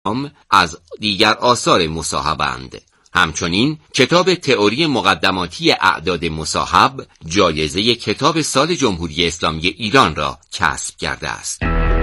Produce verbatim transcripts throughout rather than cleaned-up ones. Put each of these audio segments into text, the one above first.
از دیگر آثار مصاحبند. همچنین کتاب تئوری مقدماتی اعداد مصاحب جایزه کتاب سال جمهوری اسلامی ایران را کسب کرده است.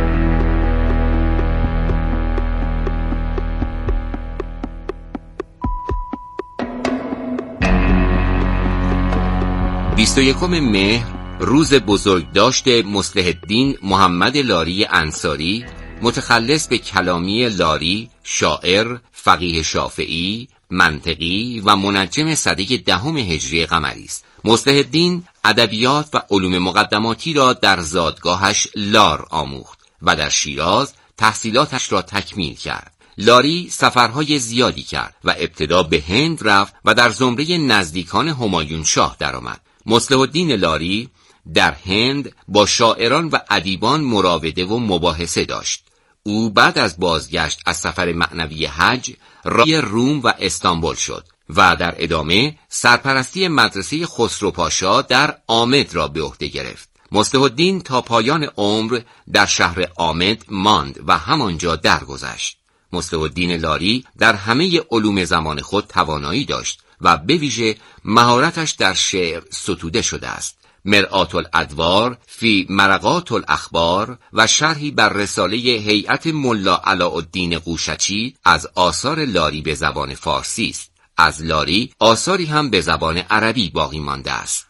بیست و یکم مهر روز بزرگداشت مصلح الدین محمد لاری انصاری، متخلص به کلامی لاری، شاعر، فقیه شافعی، منطقی و منجم سده دهم هجری قمری است. مصلح الدین ادبیات و علوم مقدماتی را در زادگاهش لار آموخت و در شیراز تحصیلاتش را تکمیل کرد. لاری سفرهای زیادی کرد و ابتدا به هند رفت و در زمره نزدیکان همایون شاه درآمد. مصلح الدین لاری در هند با شاعران و ادیبان مراوده و مباحثه داشت. او بعد از بازگشت از سفر معنوی حج راهی روم و استانبول شد و در ادامه سرپرستی مدرسه خسرو پاشا در آمد را به عهده گرفت. مصلح الدین تا پایان عمر در شهر آمد ماند و همانجا درگذشت. مصلح الدین لاری در همه علوم زمان خود توانایی داشت و به ویژه مهارتش در شعر ستوده شده است. مرآت الادوار فی مرقات الاخبار و شرحی بر رساله هیئت ملا علاءالدین قوشچی از آثار لاری به زبان فارسی است. از لاری آثاری هم به زبان عربی باقی مانده است.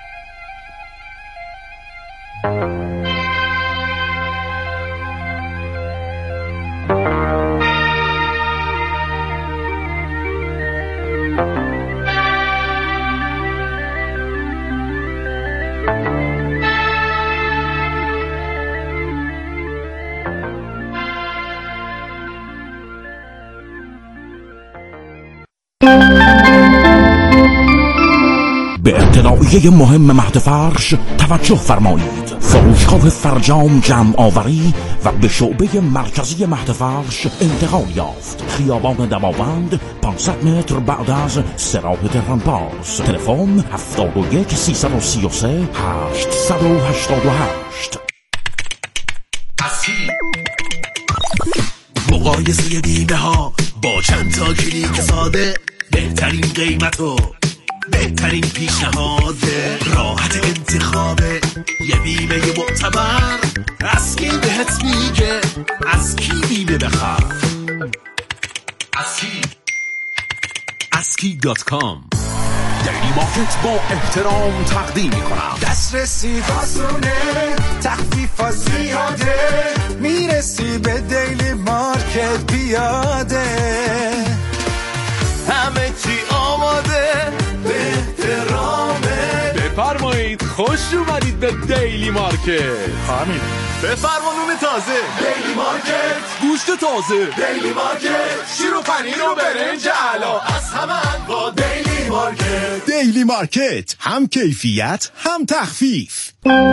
به اطلاعیه مهم مهد فرش توجه فرمایید. فروشگاه فرجام جمع آوری و به شعبه مرکزی مهد فرش انتقال یافت. خیابان دماوند پانصد متر بعد از سراحت رنپارس. تلفن هفتاد و یک سیصد و سی و سه هشتصد و هشتاد و هشت. مقایسه بیمه ها با چند تا کلیک ساده، بهترین قیمت و بهترین پیشنهاد، راحت انتخابه، یه بیمه معتبر. از کی بهت میگه از کی بیمه بخر؟ از کی اسکی دات کام. دیلی مارکت با احترام تقدیم میکنم. دسترسی آسونه، تخفیف زیاده، میرسی به دیلی مارکت پیاده، همه چی آماده به احترامه. بفرمایید خوش اومدید به دیلی مارکت. همین بفرما نون تازه، دیلی مارکت، گوشت تازه، دیلی مارکت، شیر و پنیر و برنج علا، از همه با دیلی مارکت. دیلی مارکت، هم کیفیت هم تخفیف.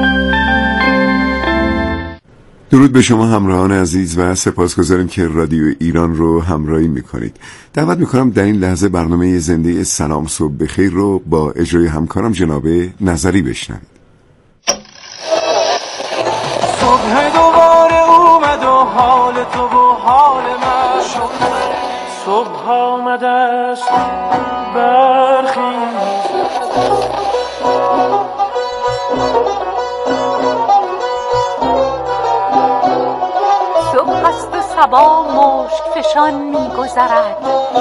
درود به شما همراهان عزیز و سپاسگزاریم که رادیو ایران رو همراهی میکنید. دعوت میکنم در این لحظه برنامه زنده سلام صبح بخیر رو با اجرای همکارم جناب نظری بشنوید. صبح دوباره اومد و حال تو و حال من، صبح آمده است برخیز، صبح است و صبا مشک فشان می‌گذرد،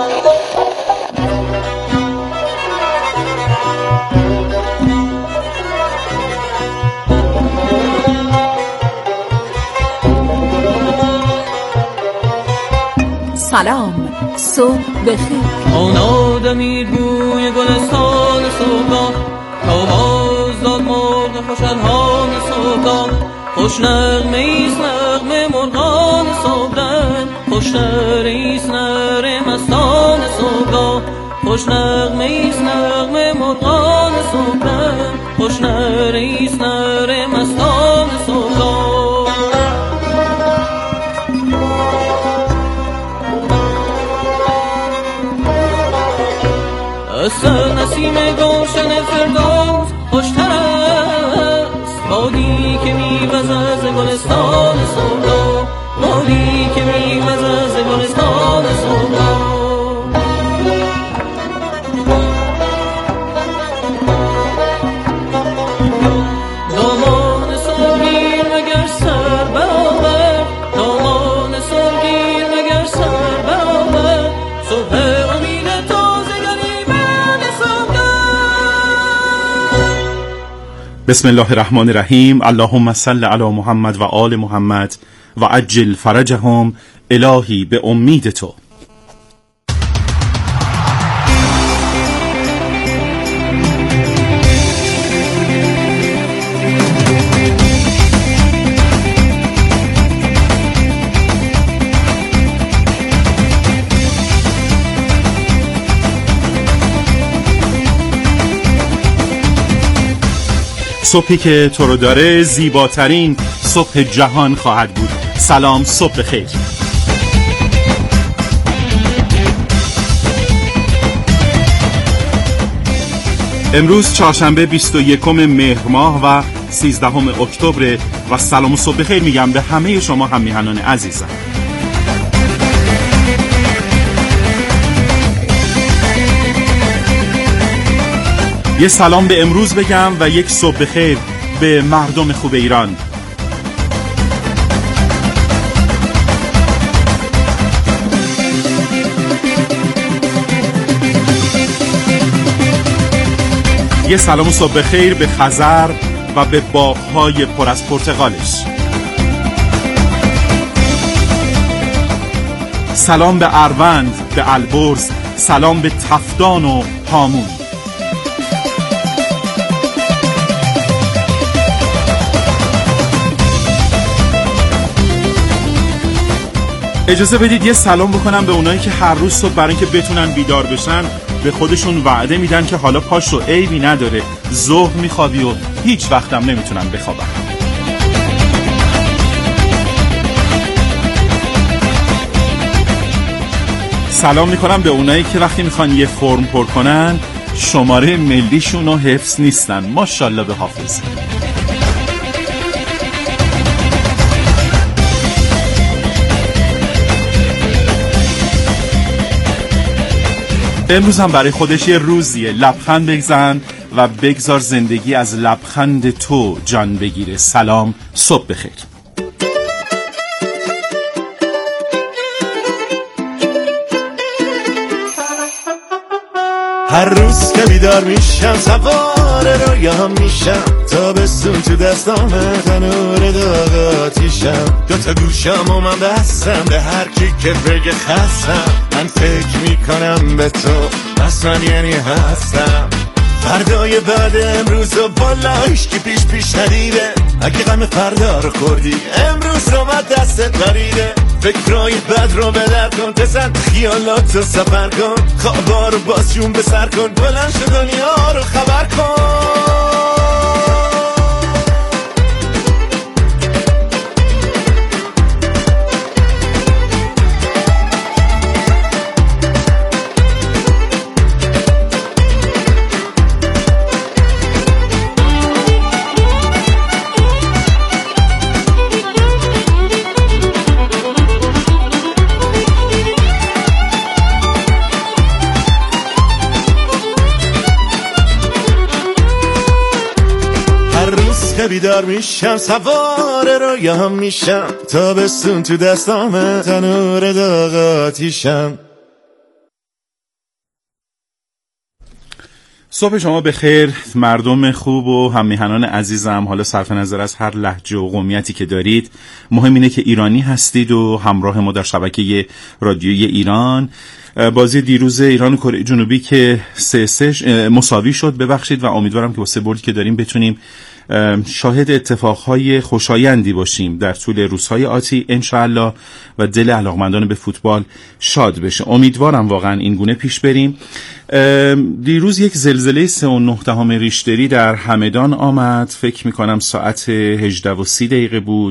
سلام صبح بخیر. آن آدمی بوی گلستان صبحگاه، تا باز داد مرغ خوشحالان صبحگاه. خوش نغمه ایست نغمه مرغان صبحدم، خوش نره ایست نره مستان صبحگاه. خوش نغمه ایست نغمه مرغان صبحدم، خوش نره ایست نره مستان صبحگاه. اصل نسیم گلشن فردوس خوشتر است، بادی که میوزد ز گلستان صبحگاه، بادی که میوزد ز گلستان صبح بسم الله الرحمن الرحیم. اللهم صل علی محمد و آل محمد و عجل فرجهم. الهی به امید تو. صبحی که تو رو داره زیباترین صبح جهان خواهد بود. سلام، صبح بخیر. امروز چهارشنبه بیست و یکم مهر ماه و سیزدهم اکتبر و سلام و صبح بخیر میگم به همه شما هم میهنان عزیزم. یه سلام به امروز بگم و یک صبح بخیر به مردم خوب ایران. یه سلام و صبح بخیر به خزر و به باغ‌های پر از پرتقالش. سلام به اروند، به البرز، سلام به تفتان و هامون. اجازه بدید یه سلام بکنم به اونایی که هر روز صبح برای اینکه بتونن بیدار بشن به خودشون وعده میدن که حالا پاشو عیبی نداره، ظهر میخوابی و هیچ وقتم نمیتونن بخوابن. سلام میکنم به اونایی که وقتی میخوان یه فرم پر کنن شماره ملیشون رو حفظ نیستن. ماشاءالله به حافظ. امروز هم برای خودش یه روزیه. لبخند بزن و بگذار زندگی از لبخند تو جان بگیره. سلام، صبح بخیر. هر روز که بیدار میشم سوار رویام میشم، تابستون تو دستامه تنور داغ آتیشم، دوتا گوشم و من بستم به هر کی که بگه خستم. من فکر میکنم به تو پس من یعنی هستم. فردای بعد امروز و بالا هیچکی پیش پیش ندیده، اگه غم فردا رو خوردی امروز رو من دستت بریده. فکرای بد رو بدر کن، بزن خیالات رو سفر کن، خوابا رو باز جون به سر کن، بلند شو دنیا رو خبر کن. بیدار میشم سوار رویام میشم، تابستون تو دستامه تنور داغ آتیشم. صبح شما بخیر مردم خوب و هم میهنان عزیزم. حالا صرف نظر از هر لهجه و قومیتی که دارید، مهم اینه که ایرانی هستید و همراه ما در شبکه رادیویی ایران. بازی دیروز ایران و کره جنوبی که سه سه مساوی شد ببخشید و امیدوارم که با سه بردی که داریم بتونیم شاهد اتفاقهای خوشایندی باشیم در طول روزهای آتی انشاءالله و دل علاقمندان به فوتبال شاد بشه. امیدوارم واقعا این گونه پیش بریم. دیروز یک زلزله سه و نه دهم ریشتری در همدان آمد. فکر میکنم ساعت هجده و سی دقیقه بود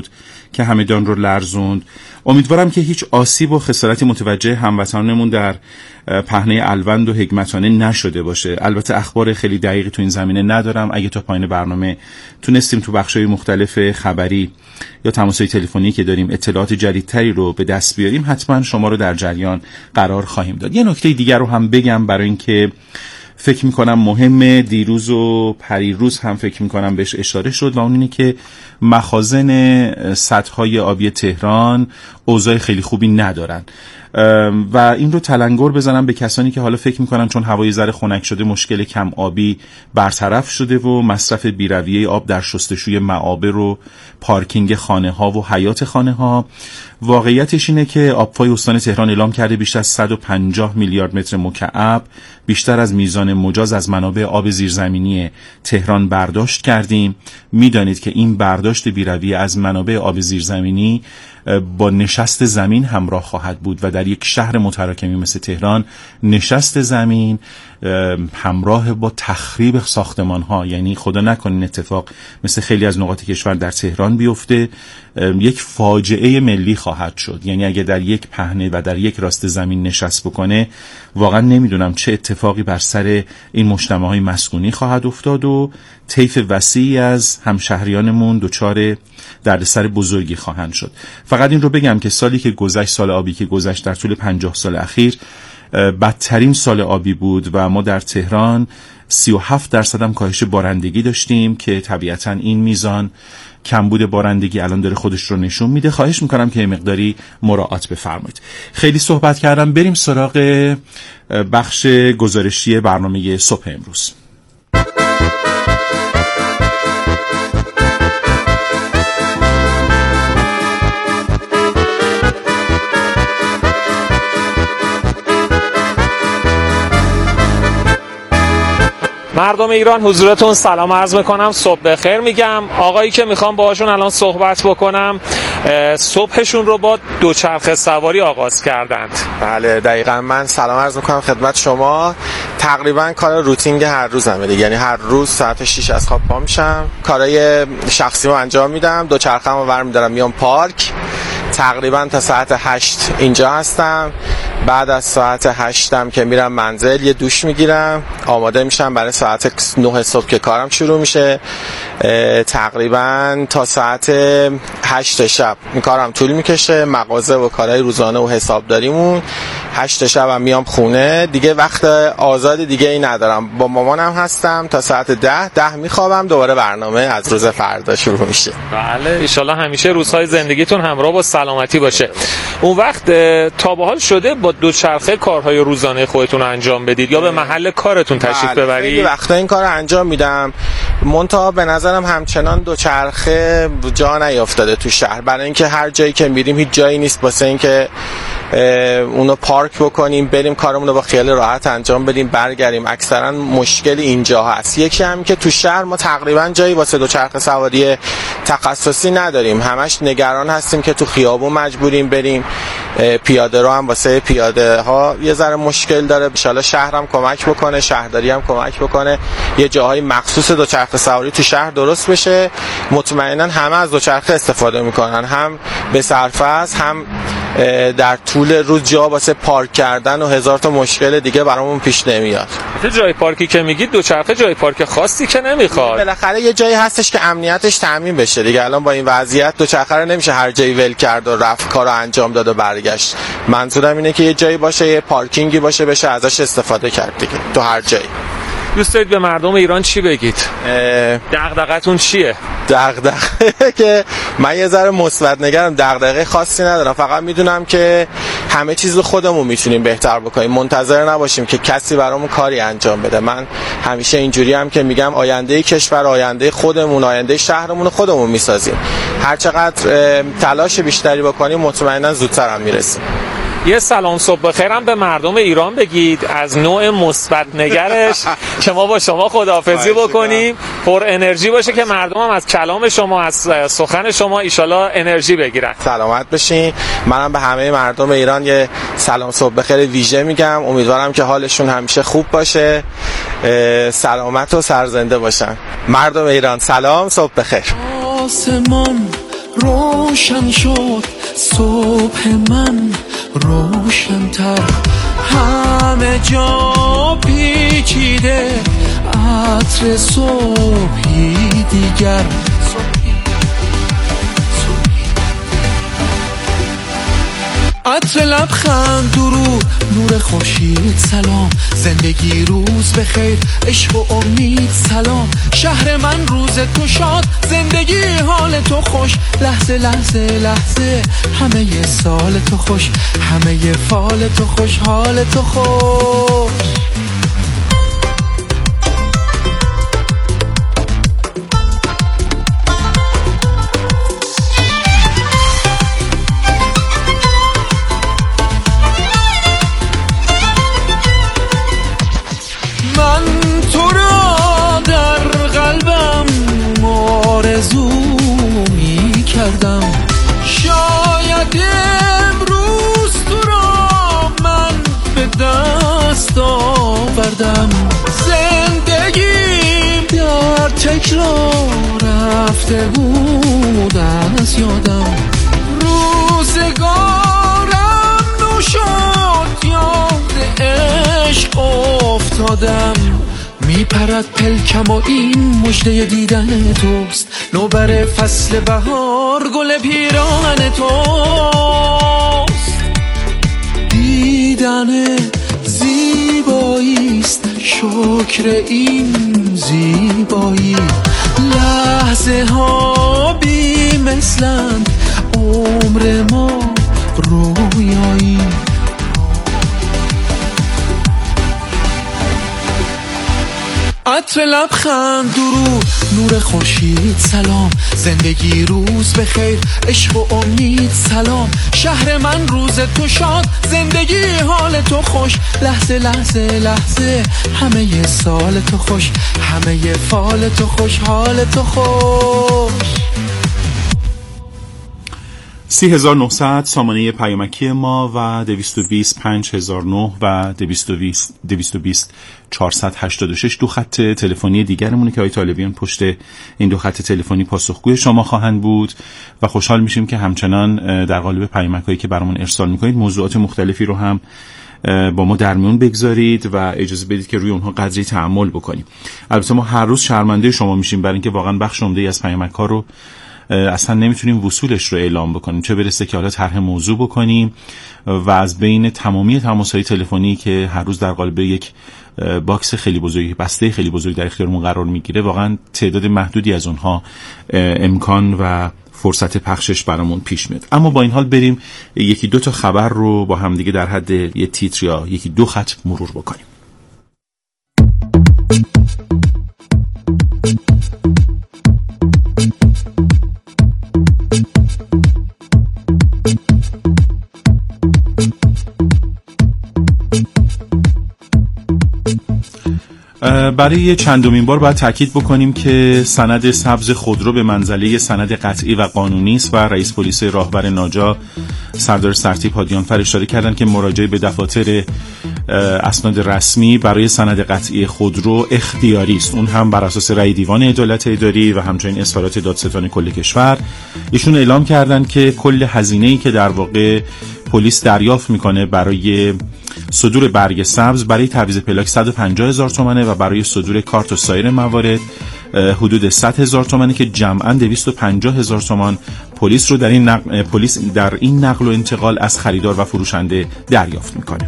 که همدان رو لرزوند. امیدوارم که هیچ آسیب و خسارتی متوجه هموطنانمون در پهنه الوند و حکمتانه نشده باشه. البته اخبار خیلی دقیقی تو این زمینه ندارم. اگه تا پایان برنامه تونستیم تو بخشای مختلف خبری یا تماسای تلفنی که داریم اطلاعات جدیدتری رو به دست بیاریم، حتما شما رو در جریان قرار خواهیم داد. یه نکته دیگر رو هم بگم برای اینکه فکر میکنم مهمه، دیروز و پریروز هم فکر میکنم بهش اشاره شد و اون اینه که مخازن سدهای آبی تهران اوضاع خیلی خوبی ندارن و این رو تلنگر بزنم به کسانی که حالا فکر میکنن چون هوای ذره خنک شده مشکل کم آبی برطرف شده و مصرف بی‌رویه آب در شستشوی معابر و پارکینگ خانه ها و حیات خانه ها. واقعیتش اینه که آبفای استان تهران اعلام کرده بیشتر از صد و پنجاه میلیارد متر مکعب بیشتر از میزان مجاز از منابع آب زیرزمینی تهران برداشت کردیم. میدانید که این برداشت بی‌رویه از منابع آب زیرزمینی با نشست زمین همراه خواهد بود و در یک شهر متراکمی مثل تهران نشست زمین همراه با تخریب ساختمان ها، یعنی خدا نکنه این اتفاق مثل خیلی از نقاط کشور در تهران بیفته، یک فاجعه ملی خواهد شد. یعنی اگه در یک پهنه و در یک راست زمین نشست بکنه، واقعا نمیدونم چه اتفاقی بر سر این مجتمع های مسکونی خواهد افتاد و طیف وسیعی از همشهریانمون دچار دردسر بزرگی خواهند شد. فقط این رو بگم که سالی که گذشت، سال آبی که گذشت در طول پنجاه سال اخیر بدترین سال آبی بود و ما در تهران سی و هفت درصد هم کاهش بارندگی داشتیم که طبیعتاً این میزان کمبود بارندگی الان داره خودش رو نشون میده. خواهش میکنم که مقداری مراعات بفرمایید. خیلی صحبت کردم، بریم سراغ بخش گزارشی برنامه صبح امروز. مردم ایران حضورتون سلام عرض میکنم، صبح بخیر میگم. آقایی که میخوام باهاشون الان صحبت بکنم صبحشون رو با دوچرخه سواری آغاز کردند. بله دقیقاً، من سلام عرض میکنم خدمت شما. تقریبا کار روتینگ هر روزمه دیگه، یعنی هر روز ساعت شش از خواب پا میشم، کارهای شخصیمو انجام میدم، دوچرخه‌مو برمی‌دارم میام پارک، تقریبا تا ساعت هشت اینجا هستم. بعد از ساعت هشتم که میرم منزل یه دوش میگیرم، آماده میشم برای ساعت نه صبح که کارم شروع میشه. تقریبا تا ساعت هشت شب این کارم طول میکشه، مغازه و کارهای روزانه و حسابداریمون. هشت شب هم میام خونه دیگه، وقت آزاد دیگه ای ندارم. با مامانم هستم تا ساعت ده ده میخوابم، دوباره برنامه از روز فردا شروع میشه. بله انشالله همیشه روزهای زندگیتون همراه با سلامتی باشه. اون وقت تا به حال شده با دوچرخه کارهای روزانه خودتون رو انجام بدید یا به محل کارتون تشریف بله. ببرید؟ خیلی وقتا این کار رو انجام میدم، منتها به نظرم همچنان دوچرخه جا نیافتاده تو شهر، برای اینکه هر جایی که میریم هیچ جایی نیست واسه اینکه اونو پارک بکنیم بریم کارمون رو با خیال راحت انجام بدیم برگردیم. اکثرا مشکل اینجا هست. یکی هم که تو شهر ما تقریبا جایی واسه دوچرخه سواری تخصصی نداریم، همش نگران هستیم که تو خیابون مجبوریم بریم. پیاده رو هم واسه پیاده ها یه ذره مشکل داره، ان شاءالله شهرم کمک بکنه، شهرداری هم کمک بکنه یه جاهای مخصوص دوچرخه سواری تو شهر درست بشه. مطمئنا همه از دوچرخه استفاده میکنن، هم به سرفصل هم در طول روز جا واسه پارک کردن و هزار تا مشکل دیگه برامون پیش نمیاد. چه جای پارکی که میگید دوچرخه جای پارک خاصی که نمیخواد، بالاخره یه جایی هستش که امنیتش تامین بشه دیگه. الان با این وضعیت دوچرخه رو نمیشه هر جایی ول کرد و رفت کارو انجام داد و برگشت. منظورم اینه که یه جایی باشه، یه پارکینگی باشه، بشه ازش استفاده کرد دیگه تو هر جایی. دوست دارید به مردم ایران چی بگید؟ دغدغه‌تون چیه؟ دغدغه که من یه ذره مثبت نگرم، دغدغه خاصی ندارم، فقط میدونم که همه چیز رو خودمون میتونیم بهتر بکنیم، منتظر نباشیم که کسی برامون کاری انجام بده. من همیشه اینجوری هم که میگم آینده کشور، آینده خودمون، آینده شهرمون رو خودمون میسازیم. هر چقدر تلاش بیشتری بکنیم مطمئنا زودتر هم میرسیم. یه سلام صبح بخیرم به مردم ایران بگید از نوع مثبت نگرش که ما با شما خداحافظی بکنیم، پر انرژی باشه که مردم هم از کلام شما، از سخن شما ایشالله انرژی بگیرن. سلامت بشین. منم به همه مردم ایران یه سلام صبح بخیر ویژه میگم، امیدوارم که حالشون همیشه خوب باشه، سلامت و سرزنده باشن. مردم ایران سلام صبح بخیر. آسمان روشن شد صبح من روشن‌تر، همه جا پیچیده عطر صبحی دیگر. عطر لبخند درود نور خورشید سلام، زندگی روز بخیر عشق و امید سلام. شهر من روز تو شاد، زندگی حال تو خوش، لحظه لحظه لحظه همه ی سال تو خوش، همه ی فال تو خوش، حال تو خوش. شاید امروز تو را من به دست آوردم، زندگیم در تکرار رفته بود از یادم، روزگارم نو شد یاد عشق افتادم. میپرد پلکم و این مژده دیدن توست، نوبر فصل بهار گل پیراهن توست. دیدن زیباییست شکر این زیبایی، لحظه ها بی مثلند عمر ما رویایی. عطر لبخند درود نور خورشید سلام، زندگی روز بخیر عشق و امید سلام. شهر من روز تو شاد، زندگی حال تو خوش، لحظه لحظه لحظه همه ی سال تو خوش، همه ی فال تو خوش، حال تو خوش. سی هزار و نهصد سامانه پیامکی ما و دویست و بیست پنج هزار و نه و دویست و بیست چهارصد و هشتاد و شش دو خط تلفنی دیگرمونه که آقای طالبیان پشت این دو خط تلفنی پاسخگوی شما خواهند بود و خوشحال میشیم که همچنان در قالب پیامک‌هایی که برامون ارسال میکنید موضوعات مختلفی رو هم با ما در میون بگذارید و اجازه بدید که روی اونها قدری تأمل بکنیم. البته ما هر روز شرمنده شما میشیم برای اینکه واقعا بخش عمده‌ای از پیامک‌ها رو اصلا نمیتونیم وصولش رو اعلام بکنیم، چه برسه که حالا طرح موضوع بکنیم و از بین تمامی تماس‌های تلفنی که هر روز در قالب یک باکس خیلی بزرگی، بسته خیلی بزرگی در اختیارمون قرار میگیره، واقعا تعداد محدودی از اونها امکان و فرصت پخشش برامون پیش میاد. اما با این حال بریم یکی دو تا خبر رو با هم دیگه در حد یه تیتر یا یکی دو خط مرور بکنیم. برای چندمین بار باید تاکید بکنیم که سند سبز خودرو به منزله سند قطعی و قانونی است و رئیس پلیس راهور ناجا سردار سرتیپ هادیانفر اشاره کردند که مراجعه به دفاتر اسناد رسمی برای سند قطعی خودرو اختیاری است، اون هم بر اساس رأی دیوان عدالت اداری و همچنین اظهارات دادستان کل کشور. ایشون اعلام کردند که کل هزینه‌ای که در واقع پلیس دریافت میکنه برای صدور برگ سبز برای تعویض پلاک صد و پنجاه هزار تومانه و برای صدور کارت و سایر موارد حدود صد هزار تومانه که جمعاً دویست و پنجاه هزار تومان پلیس رو در این نقل پلیس در این نقل و انتقال از خریدار و فروشنده دریافت میکنه.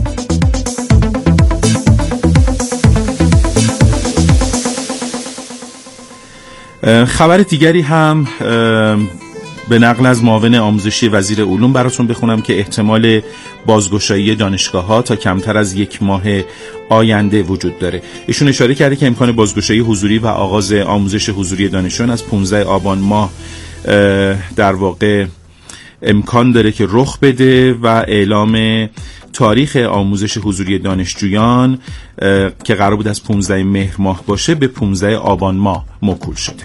خبر دیگری هم به نقل از معاون آموزشی وزیر علوم براتون بخونم که احتمال بازگشایی دانشگاه‌ها تا کمتر از یک ماه آینده وجود داره. ایشون اشاره کرده که امکان بازگشایی حضوری و آغاز آموزش حضوری دانشجویان از پانزده آبان ماه در واقع امکان داره که رخ بده و اعلام تاریخ آموزش حضوری دانشجویان که قرار بود از پانزده مهر ماه باشه به پانزده آبان ماه موکول شده.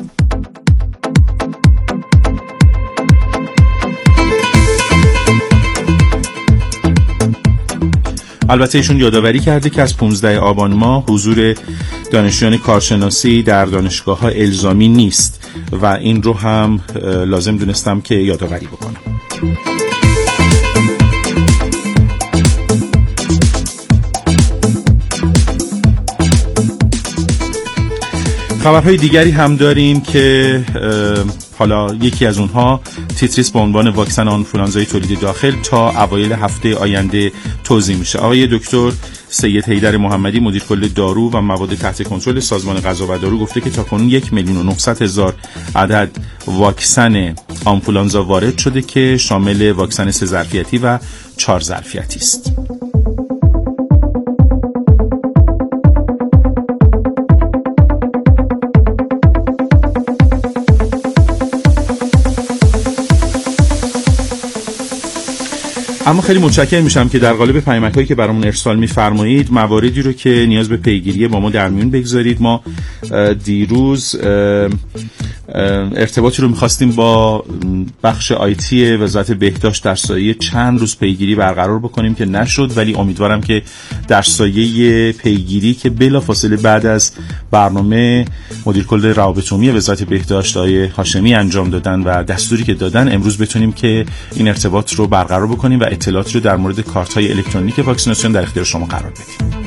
البته ایشون یادآوری کرده که از پانزده آبان ماه حضور دانشجویان کارشناسی در دانشگاه‌ها الزامی نیست و این رو هم لازم دونستم که یادآوری بکنم. خبرهای دیگری هم داریم که حالا یکی از اونها تیتریس با عنوان واکسن آنفولانزای تولید داخل تا اوایل هفته آینده توزیع میشه. آقای دکتر سید حیدر محمدی مدیر کل دارو و مواد تحت کنترل سازمان غذا و دارو گفته که تاکنون یک میلیون و نهصد هزار عدد واکسن آنفولانزا وارد شده که شامل واکسن سه ظرفیتی و چهار ظرفیتی است. اما خیلی متشکرم میشم که در قالب پیامک‌هایی که برامون ارسال می‌فرمایید مواردی رو که نیاز به پیگیری با ما در میون بگذارید. ما دیروز ارتباطی رو می‌خواستیم با بخش آیتی وزارت بهداشت در سایه چند روز پیگیری برقرار بکنیم که نشد، ولی امیدوارم که در سایه پیگیری که بلافاصله بعد از برنامه مدیر کل روابط عمومی وزارت بهداشت آقای هاشمی انجام دادن و دستوری که دادن، امروز بتونیم که این ارتباط رو برقرار بکنیم و اطلاعاتی رو در مورد کارت‌های الکترونیک واکسیناسیون در اختیار شما قرار بدیم.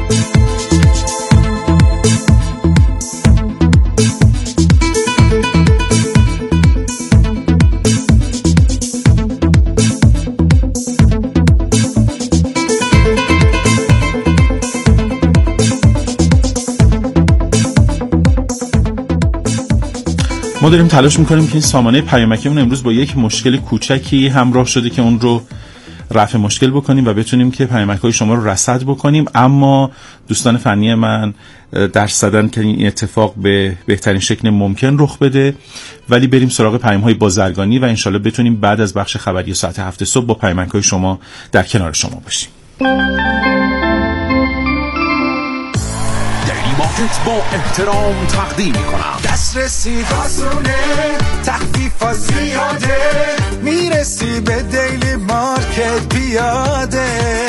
ما داریم تلاش میکنیم که این سامانه پیامکیمون امروز با یک مشکل کوچکی همراه شده که اون رو رفع مشکل بکنیم و بتونیم که پیامک‌های شما رو رصد بکنیم، اما دوستان فنی من درس دادن که این اتفاق به بهترین شکل ممکن رخ بده. ولی بریم سراغ پیام‌های بازرگانی و انشالله بتونیم بعد از بخش خبری ساعت هفت صبح با پیامک‌های شما در کنار شما باشیم. مارکت با احترام تقدیم میکنم. دسترسی آسونه، تخفیف زیاده، میرسی به دیلی مارکت پیاده،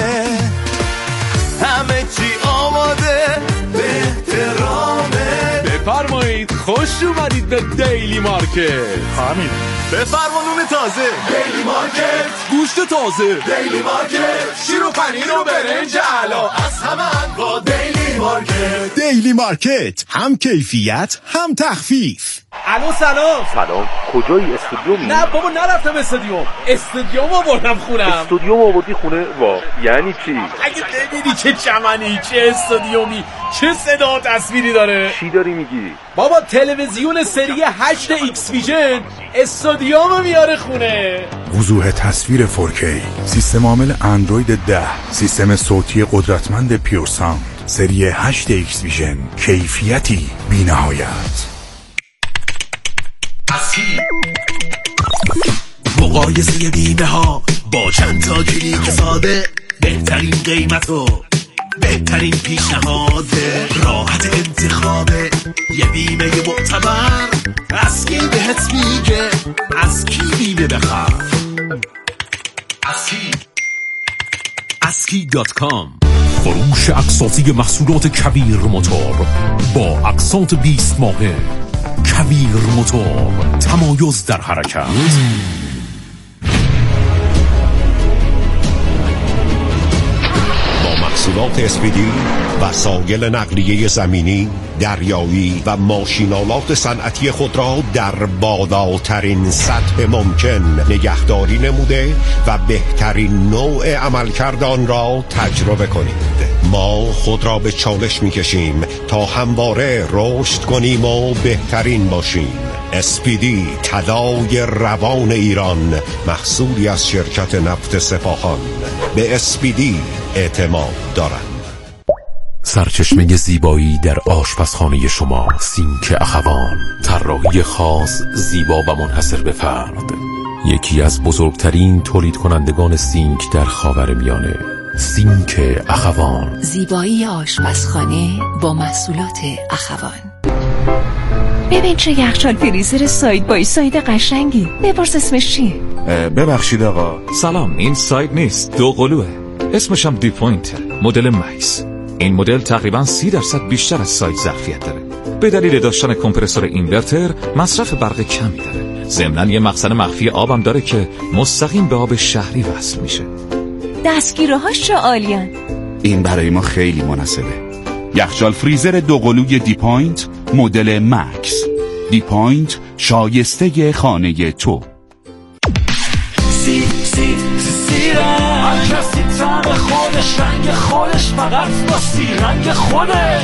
همه چی آماده به احترامه. بفرمایید خوش اومدید به دیلی مارکت. همین بفرما نون تازه دیلی مارکت، گوشت تازه دیلی مارکت، شیر و پنیر و برنج علا از همه انواع دیلی مارکت. دیلی مارکت، هم کیفیت هم تخفیف. الو سلام. سلام، کجایی؟ استودیومی؟ نه بابا نرفتم استودیوم. استودیوم آوردم خونم. استودیوم آوردی خونه؟ وا یعنی چی؟ اگه ببینی چه چمنی، چه استودیومی، چه صدا و تصویری داره. چی داری میگی؟ بابا تلویزیون سری هشت ایکس ویژن استودیوم میاره خونه. وضوح تصویر فور کی، سیستم عامل اندروید ده، سیستم صوتی قدرتمند پیور ساوند، سری هشت ایکس ویژن، کیفیتی بی نهایت. مقایسه بیمه ها با چند تا کلیک ساده، بهترین قیمت و بهترین پیشنهاد، راحت انتخاب یه بیمه معتبر. از کی بهت میگه از کی بیمه بخر؟ از کی اسکی دات کام. فروش اقساطی محصولات کویر موتور با اقساط بیست ماهه. کویر موتور، تمایز در حرکت. محصولات اسپیدی، وسایل نقلیه زمینی، دریایی و ماشینالات صنعتی خود را در بالاترین سطح ممکن نگهداری نموده و بهترین نوع عملکرد آن را تجربه کنید. ما خود را به چالش می‌کشیم تا همواره رشد کنیم و بهترین باشیم. اسپیدی، طلای روان ایران، محصولی از شرکت نفت سپاهان. به اسپیدی اعتماد دارند. سرچشمه زیبایی در آشپزخانه شما، سینک اخوان، طراحی خاص، زیبا و منحصر به فرد. یکی از بزرگترین تولید کنندگان سینک در خاورمیانه، سینک اخوان. زیبایی آشپزخانه با محصولات اخوان. ببین چه یخچال فریزر ساید بای ساید قشنگی. بپرس اسمش چیه؟ ببخشید آقا. سلام، این ساید نیست، دو قلوه. اسمش هم دی پوینت، مدل مکس. این مدل تقریبا سی درصد بیشتر از ساید ظرفیت داره. به دلیل داشتن کمپرسور اینورتر مصرف برق کمی داره. ضمناً یه مخزن مخفی آبم داره که مستقیم به آب شهری وصل میشه. دستگیره‌هاش چه عالیان. این برای ما خیلی مناسبه. یخچال فریزر دو قلوی دی پوینت مدل مکس. دی پوینت شایسته خانه تو. سی سی سی رنگ هر کسی طعم خودش، رنگ خودش، فقط با سی رنگ خوده.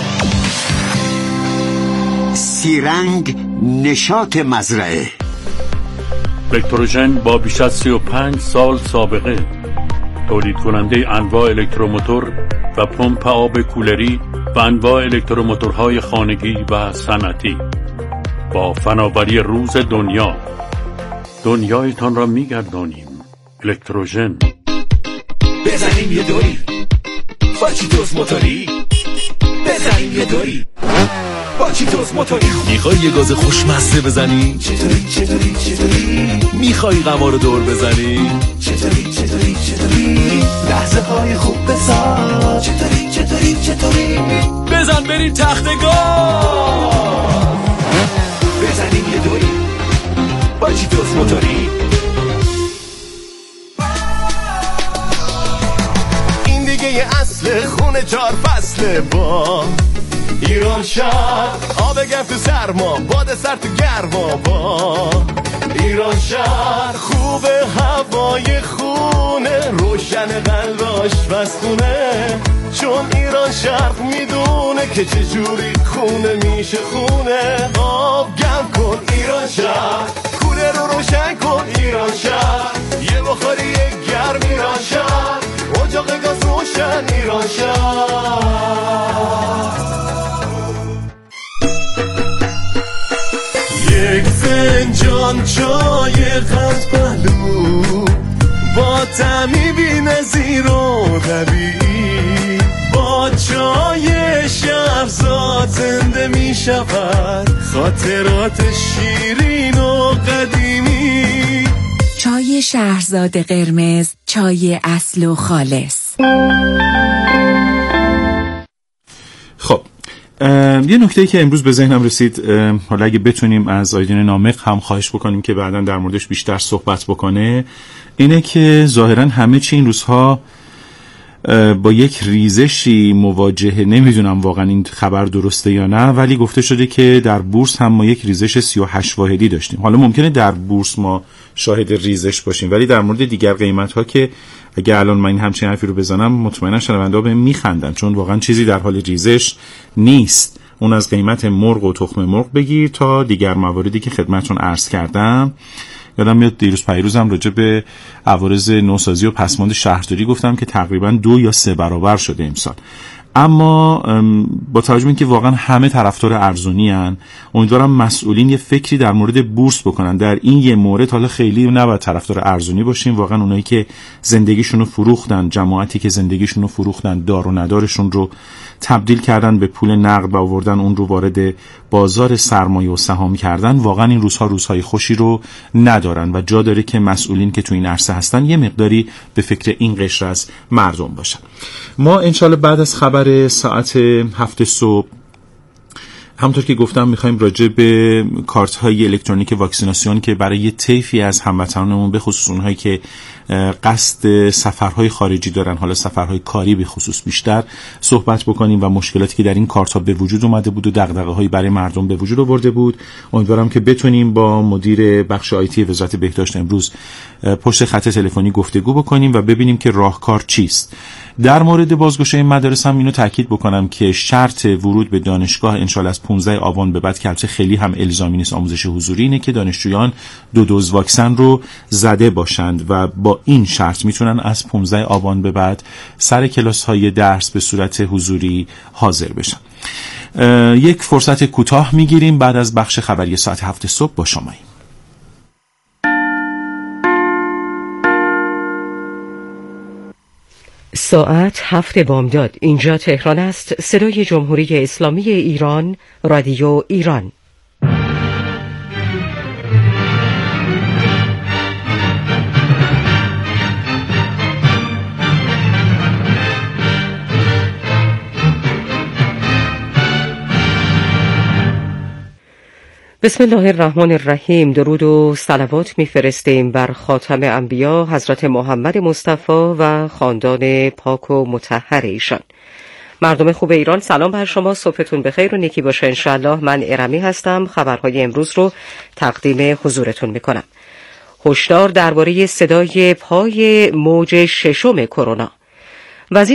سی رنگ نشاط مزرعه. الکتروژن با بیش از سی و پنج سال سابقه، تولید کننده انواع الکتروموتور و پمپ آب کولری و انواع الکتروموتورهای خانگی و صنعتی، با فناوری روز دنیا دنیایتان را می‌گردانیم. الکتروژن. بزنیم یه دوری با چیتوس موتوری، بزنیم یه دوری با چیتوس موتوری. میخوای یه گاز خوشمزه بزنی؟ چطوری چطوری چطوری؟ میخوای قمار دور بزنی؟ چطوری چطوری چطوری؟ لحظه های خوب بساز. چطوری چطوری چطوری؟ بزن بریم تخت گاز، بزنیم یه دوری با چیتوس موتوری. این دیگه یه اصل خونه چار فصله با ایران شهر. آب گرم تو سرما، باد سر تو گرما با ایران شهر. خوبه هوای خونه، روشن قلباش بستونه، چون ایران شهر میدونه که چجوری خونه میشه خونه. آب گرم کن ایران شهر، کوله رو روشن کن ایران شهر، یه بخاری یه گرم ایران شهر، اجاق گاز روشن ایران شهر. یک فنجان چای قند پهلو با طعمی بی‌نظیر و طبیعی، با چای شهرزاد زنده می شود خاطرات شیرین و قدیمی. چای شهرزاد قرمز، چای اصل و خالص. خب یه نکته‌ای که امروز به ذهنم رسید، حالا اگه بتونیم از آیدین نامق هم خواهش بکنیم که بعداً در موردش بیشتر صحبت بکنه، اینه که ظاهراً همه چی این روزها با یک ریزشی مواجهه. نمیدونم واقعا این خبر درسته یا نه، ولی گفته شده که در بورس هم ما یک ریزش سی و هشت واحدی داشتیم. حالا ممکنه در بورس ما شاهد ریزش باشیم، ولی در مورد دیگر قیمت ها که اگه الان من این همچین حرفی رو بزنم مطمئنا شنونده بهم میخندن، چون واقعا چیزی در حال ریزش نیست. اون از قیمت مرغ و تخم مرغ بگیر تا دیگر مواردی که خدمتتون عرض کردم. یادم میاد دیروز پیروزم راجع به عوارض نوسازی و پسماند شهرداری گفتم که تقریبا دو یا سه برابر شده امسال. اما با توجه به اینکه واقعا همه طرفدار ارزونی ان، امیدوارم مسئولین یه فکری در مورد بورس بکنن. در این یه مورد حالا خیلی نباید طرفدار ارزونی باشیم. واقعا اونایی که زندگیشون رو فروختن، جماعتی که زندگیشون رو فروختن، دار و ندارشون رو تبدیل کردن به پول نقد و آوردن اون رو وارد بازار سرمایه و سهام کردن، واقعا این روزها روزهای خوشی رو ندارن و جا داره که مسئولین که تو این عرصه هستن یه مقداری به فکر این قشر از مردم باشن. ما انشالله بعد از خبر ساعت هفت صبح همونطور که گفتم میخوایم راجع به کارت های الکترونیک واکسیناسیون که برای طیفی از هموطنانمون به خصوص اونهایی که قصد سفرهای خارجی دارن، حالا سفرهای کاری به خصوص بیشتر، صحبت بکنیم و مشکلاتی که در این کارت ها به وجود اومده بود و دغدغه‌هایی برای مردم به وجود آورده بود. امیدوارم که بتونیم با مدیر بخش آیتی وزارت بهداشت امروز پشت خط تلفنی گفتگو بکنیم و ببینیم که راهکار چیست. در مورد بازگشایی مدارس هم اینو تاکید بکنم که شرط ورود به دانشگاه انشالله از پانزده آبان به بعد که البته خیلی هم الزامی نیست، آموزش حضوری، اینه که دانشجویان دو دوز واکسن رو زده باشند و با این شرط میتونن از پانزده آبان به بعد سر کلاس های درس به صورت حضوری حاضر بشن. یک فرصت کوتاه میگیریم، بعد از بخش خبری ساعت هفت صبح با شماییم. ساعت هفت بامداد. اینجا تهران است. صدای جمهوری اسلامی ایران، رادیو ایران. بسم الله الرحمن الرحیم. درود و صلوات میفرستیم بر خاتم انبیا حضرت محمد مصطفی و خاندان پاک و مطهر ایشان. مردم خوب ایران، سلام بر شما، صبحتون بخیر و نیکی باشه انشاءالله. من ارمی هستم، خبرهای امروز رو تقدیم حضورتون میکنم. هشدار درباره صدای پای موج ششم کرونا. وزیر